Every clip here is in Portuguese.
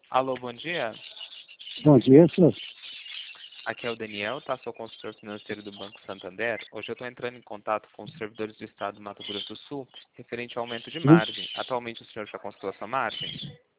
Alô, bom dia. Bom dia, senhor. Aqui é o Daniel, tá? Sou consultor financeiro do Banco Santander. Hoje eu estou entrando em contato com os servidores do Estado do Mato Grosso do Sul, referente ao aumento de margem. Atualmente o senhor já consultou a sua margem?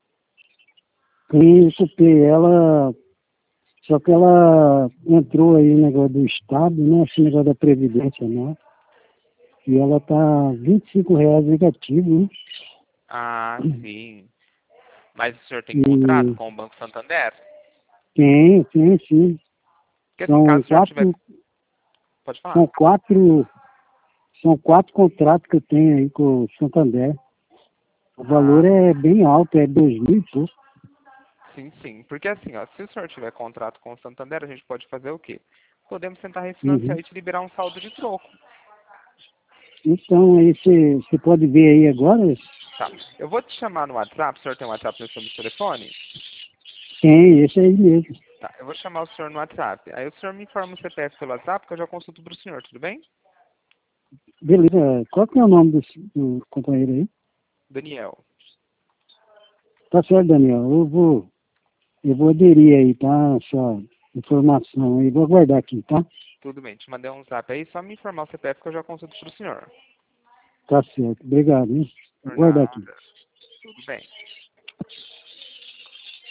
E escutei ela, só que ela entrou aí no negócio do Estado, né? Esse negócio da Previdência, né? E ela tá R$ 25 negativo, né? Ah, sim. Mas o senhor tem contrato E com o Banco Santander? tem sim. Porque assim, São caso o senhor tiver... quatro, Pode falar. são quatro, são quatro contratos que eu tenho aí com o Santander. O valor Ah, é bem alto, é 2.000 e pouco. sim, sim. Porque assim, ó, se o senhor tiver contrato com o Santander, a gente pode fazer o quê? Podemos tentar refinanciar Uhum. e te liberar um saldo de troco. Então, aí você pode ver aí agora? Tá. Eu vou te chamar no WhatsApp. O senhor tem um WhatsApp no seu telefone? Tem, esse aí mesmo. Tá, eu vou chamar o senhor no WhatsApp. Aí o senhor me informa o CPF pelo WhatsApp que eu já consulto para o senhor, tudo bem? Beleza. Qual que é o nome do companheiro aí? Daniel. Tá certo, Daniel. Eu vou aderir aí, tá? Essa informação aí. Vou aguardar aqui, tá? Tudo bem, te mandei um zap aí, só me informar o CPF que eu já consulto para o senhor. Tá certo. Obrigado, hein? Vou Por aguardar aqui. nada. Tudo bem.